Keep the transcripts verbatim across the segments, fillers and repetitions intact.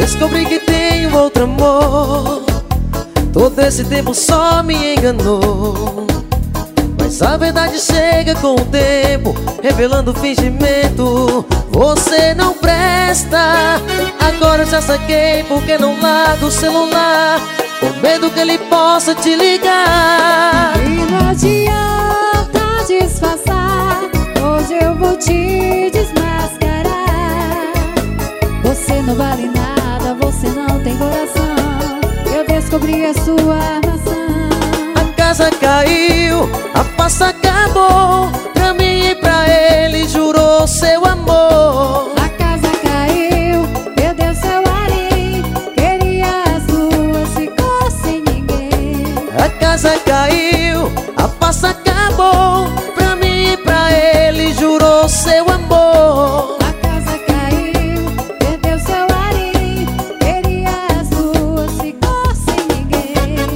Descobri que tenho outro amor. Todo esse tempo só me enganou. Mas a verdade chega com o tempo, revelando o fingimento. Você não presta. Agora eu já saquei porque não larga o celular, com medo que ele possa te ligar. E não adianta disfarçar, hoje eu vou te desmascarar. Você não vale nada, você não tem coração. Eu descobri a sua armação. A casa caiu, a farsa acabou. Pra mim e pra ele jurou seu amor. A casa caiu, perdeu seu arim. Queria as duas, ficou sem ninguém. A casa caiu, a farsa acabou. Pra mim e pra ele jurou seu amor. A casa caiu, perdeu seu arim. Queria as duas, ficou sem ninguém.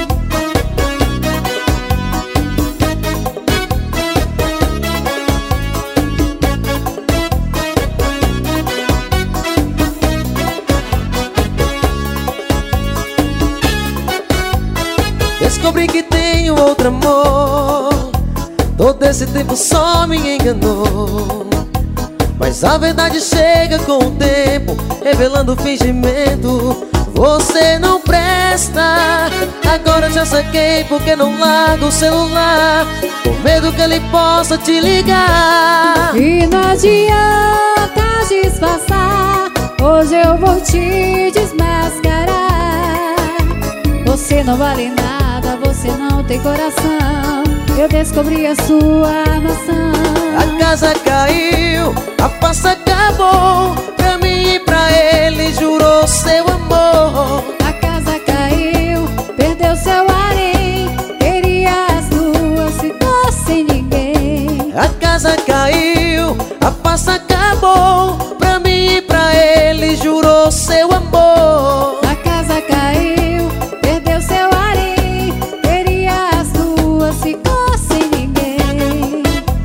Descobri que tenho outro amor. Todo esse tempo só me enganou. Mas a verdade chega com o tempo, revelando o fingimento. Você não presta. Agora eu já saquei porque não larga o celular, com medo que ele possa te ligar. E não adianta disfarçar, hoje eu vou te desmascarar. Você não vale nada, você não tem coração. Eu descobri a sua armação. A casa caiu, a farsa acabou. Pra mim e pra ele jurou seu amor. A casa caiu, perdeu seu arim. Queria as duas, ficou sem ninguém. A casa caiu, a farsa acabou. Pra mim e pra ele jurou seu amor. A casa caiu, perdeu seu arim. Queria as duas, ficou sem ninguém.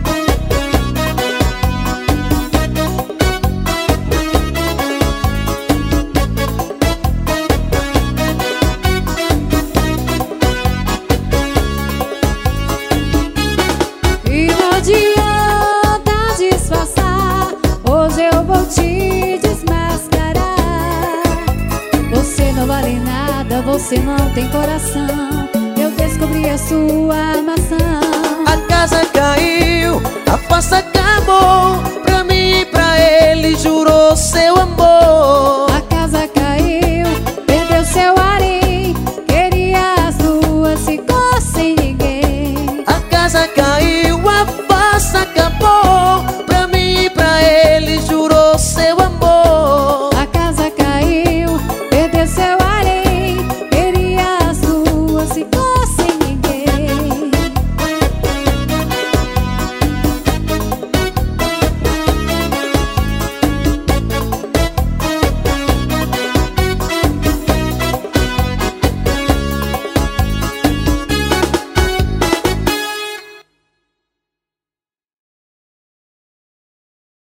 E não adianta disfarçar, hoje eu vou te desmascarar. Você não vale nada, você não tem coração. Eu descobri a sua armação. A casa caiu, a farsa acabou.